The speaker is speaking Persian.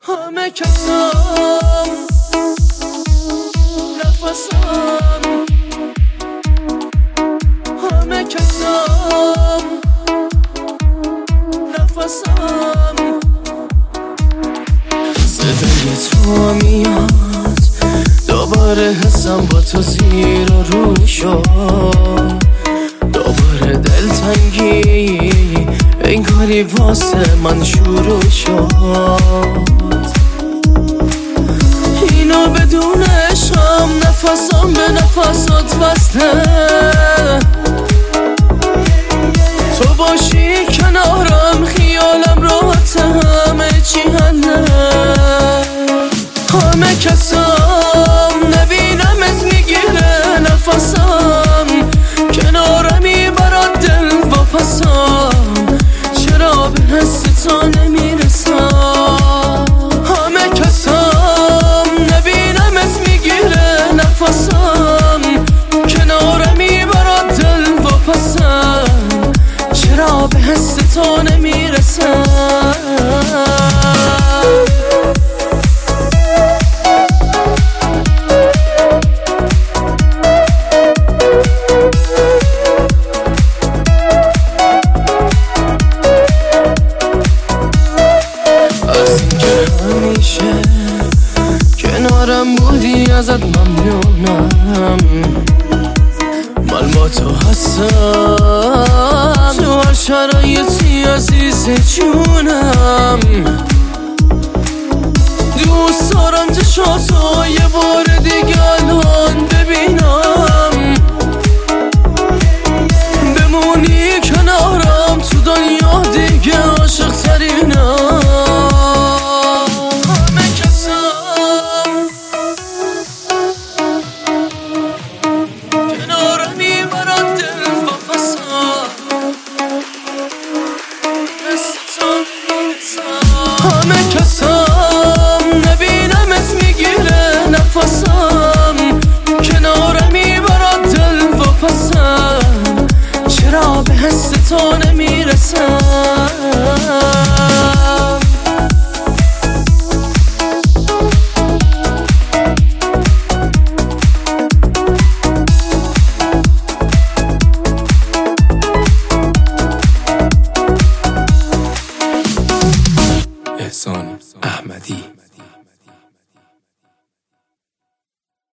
همه کسم نفسم، همه کسم نفسم، صدای تو میاد دوباره، حسم با تو زیر و رو شد، دوباره دلتنگی انگاری واسه من شروع شد. اینو بدون عشقم نفسم به نفسات وصله، تو باشی کنارم خیالم راحت، همه چی حله. همه کسم نبینمت میگیره نفسم، کنارمی برات دل واپسم، چرا به حس تو نمیرسم. همه کسم نبینمت میگیره نفسم، کنارمی برات دل واپسم، چرا به حس تو نمیرسم. کنارم بودی ازت ممنونم، مال با تو هستم تو هر شرایطی عزیز جونم. دوست دارم چشاتو یه بار دیگه الان ببینم، بمونی کنارم تو دنیا دیگه عاشق ترینم. همه کسم نبینمت میگیره نفسم، کنارمی برات دل واپسم، چرا به حس تو نمیرسم.